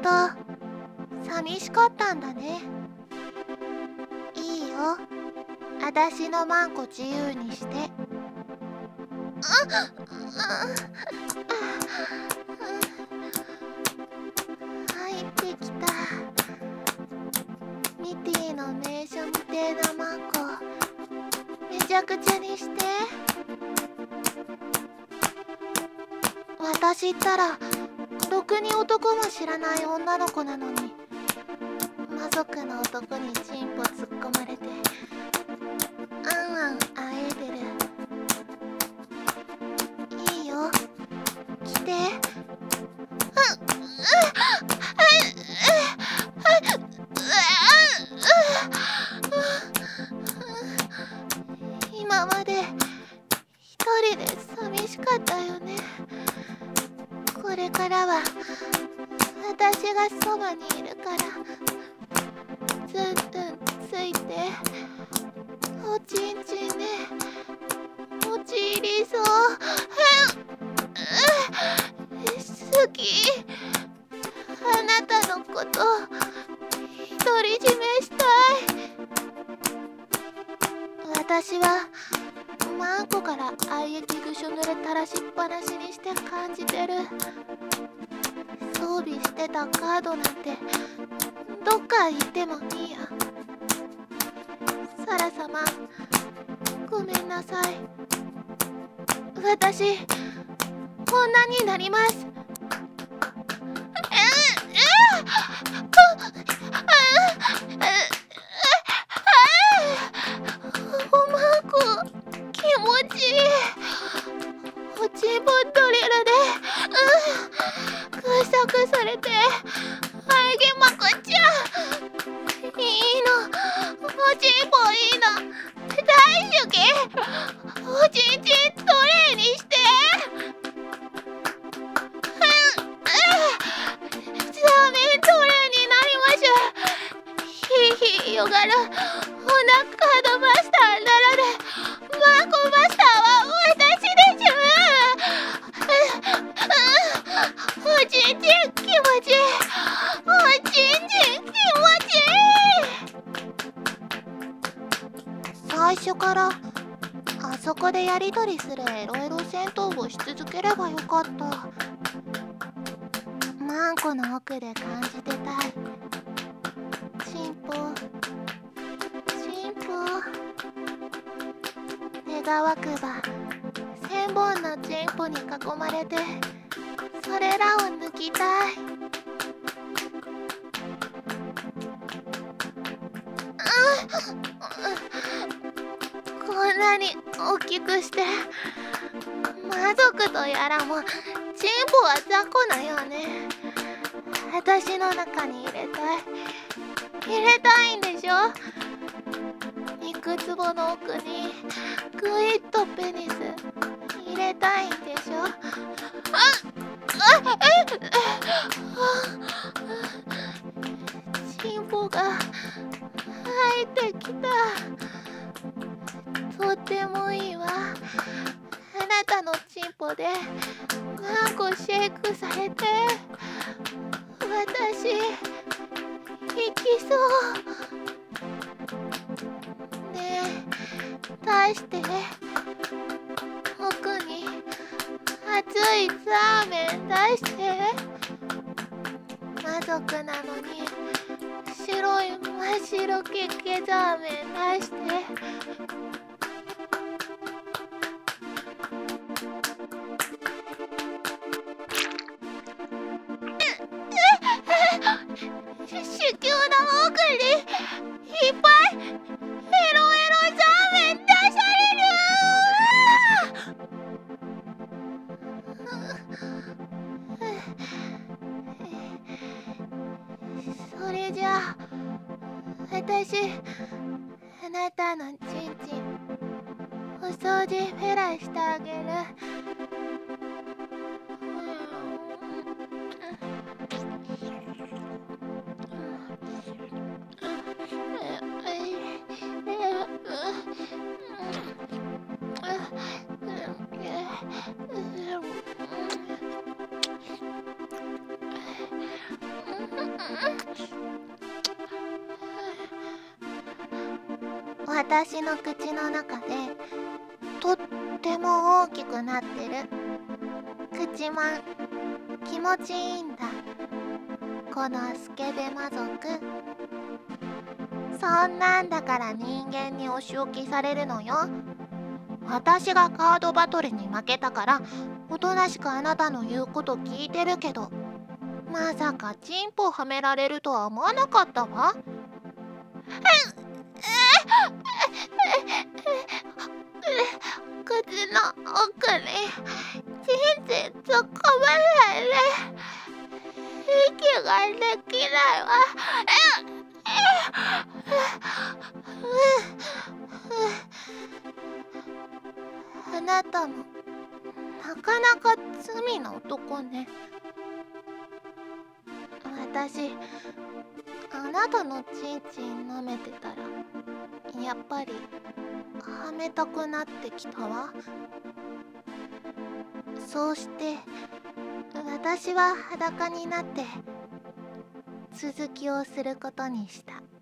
と寂しかったんだね。いいよ、あたしのマンコ自由にして。入ってきた。ミティの名所みてえなマンコめちゃくちゃにして。私ったらろくに男も知らない女の子なのに、魔族の男にチンポ突っ込まれてあんあんあえいでる。いいよ、来て。今まで一人で寂しかったよね。これからは私がそばにいるから、ずんずんついて、おちんちんで持ち入りそう。好き。あなたのこと独り占めしたい。私はマンコから愛液ぐしょ濡れ垂らしっぱなしにして感じてる。装備してたカードなんてどっか行ってもいいや。サラ様、ごめんなさい。私女になります。おまんこ気持ちいい。おちんぽドリルでくさくされて愛げまくっちゃう。いいの、おちんぽいいの、大好き。おちんちんトレーにして。ザーメントレーになりましゅ。ひいひいよがるおなかのマスターならでマンコマスターは私でしゅ。おちんちん気持ちいい。おちんちん気持ちいい。最初からあそこでやりとりするエロエロ戦闘をし続ければよかった。マンコの奥で感じてたい。チンポチンポ。願わくば千本のチンポに囲まれてそれらを抜きたい。こんなに大きくして魔族とやらもチンポは雑魚なよね。私の中に入れたい。入れたいんでしょ。肉つぼの奥にグイッとペニス入れたいんでしょ。チンポが入ってきた。とってもいいわ。あなたのチンポでマンコシェイクされて私行きそう。ねえ、出して。奥に熱いザーメン出して。魔族なのに白い真っ白けけザーメン出して。子宮の奥にいっぱいエロエロザーメン出される。それじゃあ私あなたのチンチンお掃除フェラしてあげる。 私の口の中でとっても大きくなってる。口まん気持ちいいんだ。このスケベ魔族。そんなんだから人間にお仕置きされるのよ。私がカードバトルに負けたからおとなしくあなたの言うこと聞いてるけど、まさかチンポはめられるとは思わなかったわ。口の奥にチンチン突っ込まないで。息ができないわ。あなたもなかなか罪の男ね。私あなたのチンチン舐めてたらやっぱりはめたくなってきたわ。そうして私は裸になって続きをすることにした。